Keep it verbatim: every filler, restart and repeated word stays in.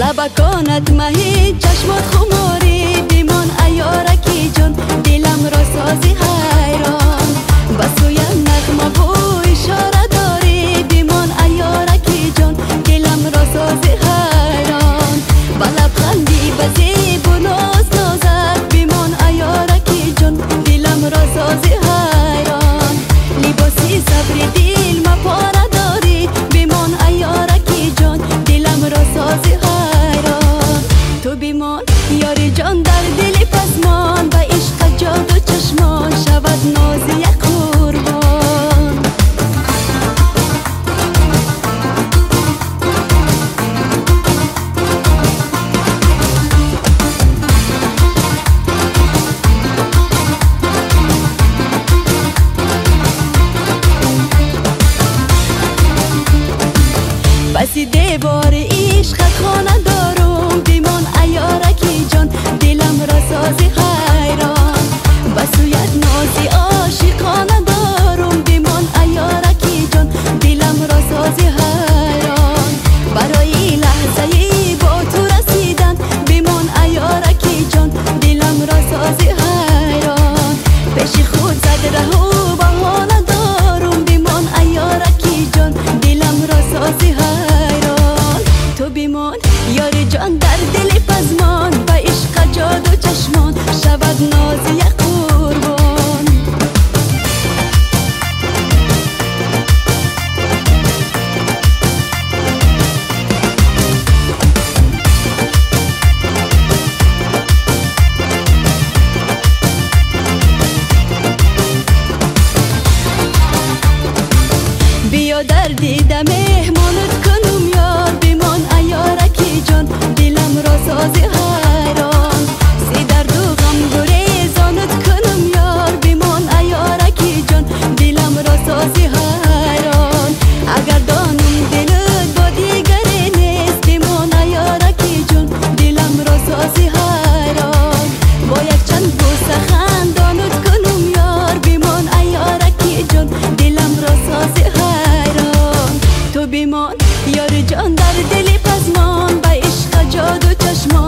لبکانت مهی چشمات خماری بیمان ایارکی جان دلم را سازی حیران بسوی نغمه بو اشاره داری بیمان ایارکی جان دلم را سازی حیران با لبخندی بزیب و ناز نازد بیمان ایارکی جان دلم را سازی حیران لباسی صبر دل مپاره داری بیمان ایارکی جان دلم را سازی حیران تو بیمان یاری جان در دل پسمان و عشق جادو چشمان شود نازی یک قربان بسی دیوار عشق خانه دارم بیمان ایارکی جان دلم را سازی حیران بسویت نازی عاشقانه دارم بیمان ایارکی جان دلم را سازی حیران برای لحظه با تو رسیدن بیمان ایارکی جان دلم را سازی حیران پیش خود زد رهو بهانه دارم بیمان ایارکی جان دلم را سازی حیران تو بیمان یاری جان در دل پزمان و عشق جادو چشمان شود نازی یک قربان بیا در دیده مهمانت کنم یار بیمان ایارکی جان دلم را سازی حیران سی درد و غم گریزانت کنم یار بیمان ایارکی جان دلم را سازی حیران اگر دانم دلت با دیگری نیست بیمان ایارکی جان دلم را سازی حیران با یک چند بوسه خندانت کنم یار بیمان ایارکی جان دلم را سازی حیران تو بیمان یار جان در دل پزمان با عشق جادو چشمان